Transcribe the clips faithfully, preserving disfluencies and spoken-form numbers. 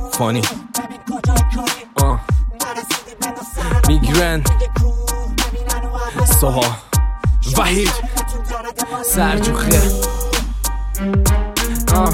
فانی آه. میگرن سوها وحید سرجوخه آه.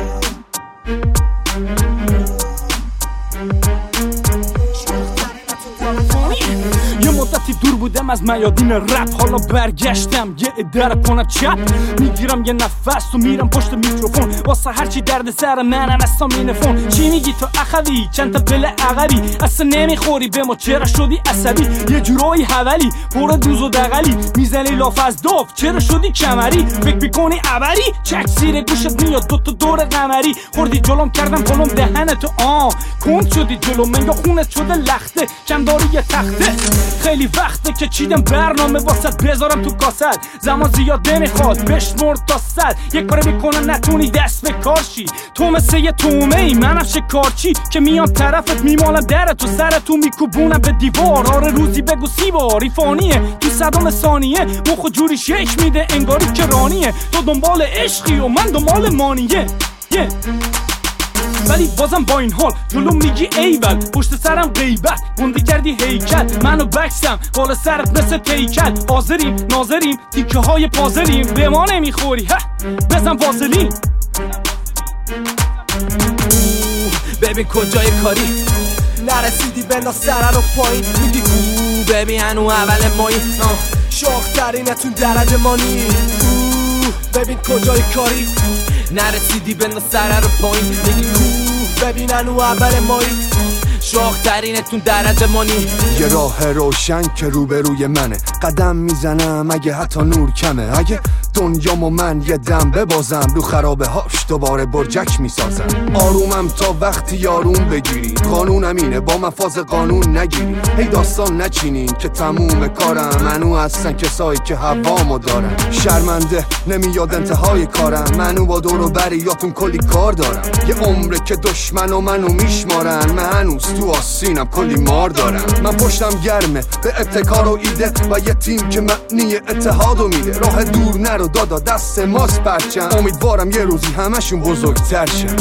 یه مدتی دور بودم از میادین رپ، حالا برگشتم یه اداره کنم چپ. میگیرم یه نفس و میرم پشت میکروفون، واسه هرچی درد سر منم از سامینفون. چی میگی تو اخوی چند تا پله عقبی، اصلا نمیخوری به ما چرا شدی عصبی؟ یه جورایی حولی پر دوز و دغلی، میزنی لاف از داف چرا شدی کمری؟ فکر میکنی عبری چک زیر گوشت میاد دوتا دور قمری. خوردی جلوم کردم پلوم دهنتو آه کند شدی جلوم من یا خونت شده لخته کم داری یه تخته. خیلی وقته که چیدم برنامه واسط بذارم تو کاست، زمان زیاد نمیخواد بشمر تا صد. یک باره میکنم نتونی دست به کارشی، تو مثل یه تومه ای منم شکارچی که میام طرفت میمالم درتو سرتو میکوبونم به دیوار. آره روزی بگو سی بار فانیه تو صدام ثانیه، مخو جوری شک میده انگاری که رانیه. تو دنبال عشقی و من دنبال مانیه yeah. ولی بازم با این حال جلو میگی ایول، پشت سرم غیبت گنده کردی هیکل. منو بکسم بالا سرت مثل تیکل، حاضریم ناظریم تیکه های پازلیم، به ما نمیخوری ها بزن وازلین. ببین کجای کاری نرسیدی بنداز سر رو پایین، میگی کو ببین هنو اول مایی شاخ ترینتون درجه مانی. ببین کجای کاری نرسیدی بنداز سر رو پایین، میگی کو ببین هنو اول مایی شاخ ترینتون درجه مانی. یه راه روشن که روبروی منه، قدم میزنم اگه حتی نور کمه. اگه دنیامو من یه دم ببازم رو خرابه هاش دوباره برجک میسازم. آرومم تا وقتی آروم بگیری، قانونم اینه با مفاز قانون نگیری. هی داستان نچینین که تموم کارم، منو هستن کسایی که هوامو دارن. شرمنده نمیاد انتهای کارم، منو با دور و بریاتون کلی کار دارم. یه عمره که دشمن و منو میشمارن، من هنوز تو آسینم کلی مار دارم. من پشتم گرمه به ابتکار و ایده و یه تیم که معنی اتحادو میده. راه دور نرو دادا دست ماست پرچم، امیدوارم یه روزی همشون بزرگتر شن.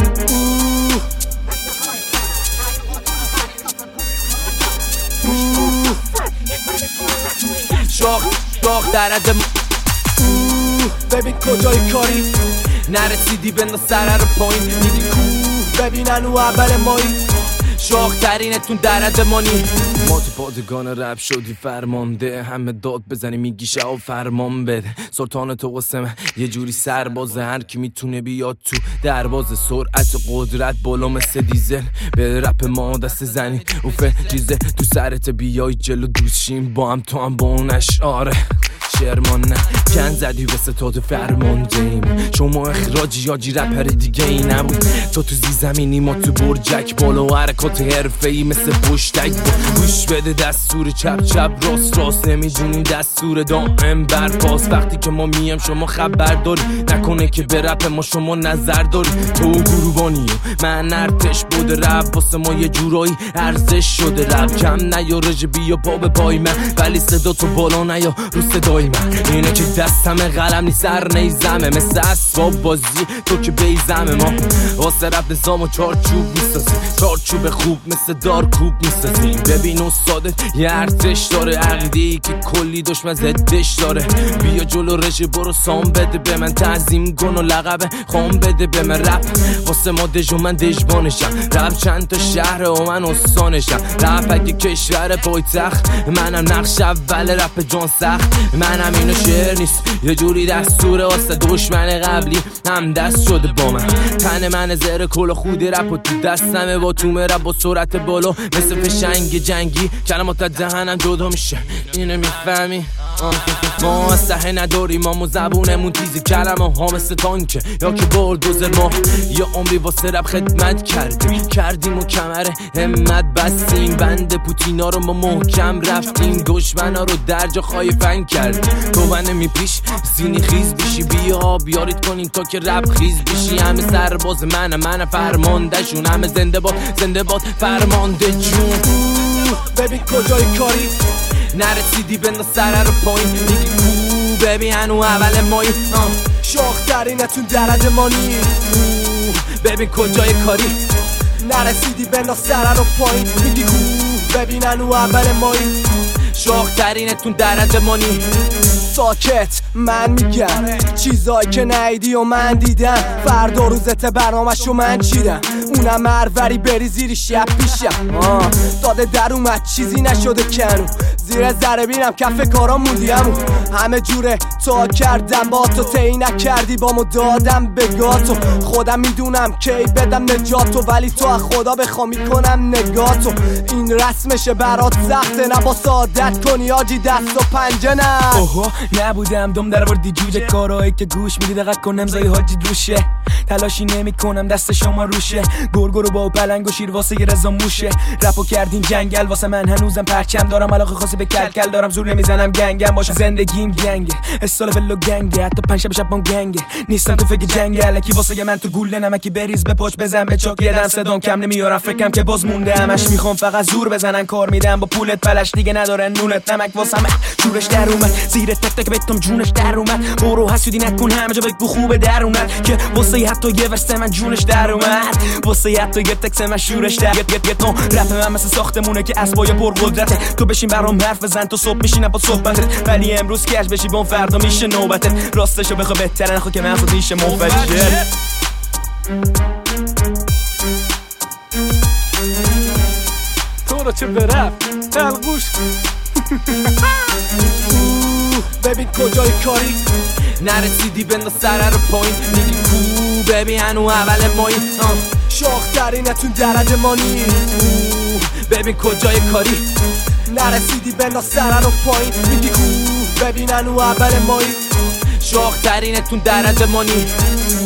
شاخ شاخ درد ببین کجای کاری نرسیدی بنداز سر رو پایین، میگی کو ببین هنو اول مایی شاخ ترینتون درد مانی. ما تو پادگان رپ شدی فرمانده، همه داد بزنی میگی شو فرمان بده. سلطان تو قسمه یه جوری سربازه، هر کی میتونه بیاد تو دروازه. سرعت و قدرت بالا مثل دیزل، به رپ ما دست زنی اوفه چیزه تو سرت. بیای جلو دوشیم با هم تو هم با اون اشعاره شرمان نه گن زدی به ستاد فرمانده ایم. شما اخراجی یاجی رپر دیگه ای نبود. تو تو زی زمینی ما تو برجک، بالا و حرکات حرفه ای مثل پشتک. گوش بده دستور چپ چپ راست راست، نمیدونی دستور دائم برپاس. وقتی که ما میم شما خبر داری، نکنه که به رپ ما شما نظر داری. تو گروبانی و من ارتش بوده رپ، واسه ما یه جورایی ارزش شده رپ. کم نیا رژ بیا پا به پای من، ولی صدا تو بالا نیا رو صدای من. اینه که دستمه قلم نی سر نیزمه، مثل اسباب بازی تو که بیزمه. ما واسه رپ نظام و چارچوب میسازیم، چارچوب خوب مثل دارکوب میسازیم. ببین استادت یه ارتش داره، عقیده‌ای که کلی دشمن زدش داره. بیا جلو رژه برو سام بده به من، تعظیم کن و لقب خام بده به من. رپ واسه ما دژ و من دژبانشم، رپ چند تا شهر و من استانشم. رپ اگه کشور پایتخت، منم نقش اول رپ جان سخت. منم اینو شعر نیست یه جوری دستوره، واسه دشمن قبلی هم دست شده با من. تن من زهر کل خود رپ و تو دستمه، با تومه رپ با سرعت بالا مثل فشنگ جنگی. کلمات دهنم جدا میشه اینو میفهمی. ما اسلحه نداریم ما زبونمون تیزی، کلمه ها مثل تانکه یا که بلدوزر. ما یه عمری واسه رپ خدمت کردیم، کردیم و کمر همت بستیم. بند پوتینا رو ما محکم رفتیم، دشمنا رو درجا خایفن کردیم. تو من میپیش سینی خیز بشی، بیا بیارید کنین تا که رپ خیز بشی. همه سرباز منم من فرمانده شون، همه زنده باد زنده باد فرمانده جون. ببین کجای کاری نرسیدی بنداز سر رو پایین، میگی کو ببین هنو اول مایی شاخ ترینتون درجه مانی. ببین کجای کاری نرسیدی بنداز سر رو پایین میگی کو ببینن او اول مایی شاخ ترینتون درجه مانی ساکت من میگم چیزایی که نیدی و من دیدم فردا روزت برنامه‌شو من چیدم اونم هروری بری زیری شب پیشم آه داده در اومد چیزی نشده کنو زیر ذره بینم کف کارا موندیم همه جوره تا کردم با تو تی نکردی با مو دادم به گاتو خودم میدونم کی بدم نجاتو ولی تو از خدا بخوام میکنم نگاتو این رسمشه برات سخته نه با سعادت کنی آجی دست و پنجه نه اوه نبودم دم در وردی جوجه کارایی که گوش میدی دقت کنم زای حاجی روشه تلاشی نمی کنم دست شما روشه گرگرو با پلنگ و شیر واسه رضا موشه رپو کردین جنگل واسه من هنوزم پرچم دارم علاقه خاصی به کلکل دارم زور نمیزنم گنگم باشه زندگیم گنگه استال ولو گنگه حتی پنج شب شب گنگه نیستم تو فکر جنگ الکی واسه من تو گوله نمکی بریز به پاچ بزن به چاک یه دم صدام کم نمیارم فکرم که باز مونده همش میخوام فقط زور بزنن کار میدم با پولت پلش دیگه نداره نونت نمک واسه من شورش در اومد زیر تک تک بهتم جونش در اومد برو حسودی نکن همه جا بگو خوبه در اومد که واسه حتی یه ورس من جونش در اومد واسه حتی یه تکس من شورش در یه یه تو رپ من مثل ساختمونه که اسبای پر قدرته تو بشین برام حرف بزن تو صبح میشینم با صحبتت ولی امروز کش بشی بون فردا میشه نوبتت راستشو بخوا بهتره نخوا که من خود میشه مفجر تو رو چه برف تلقوش ببین کجای کاری نرسیدی بنداز سر رو پایین میگی کو ببین هنو اول مایی شاخ ترینتون درجه مانی ببین کجای کاری نرسیدی بنداز سر رو پایین میگی کو ببین هنو اول مایی شاخ ترینتون درجه مانی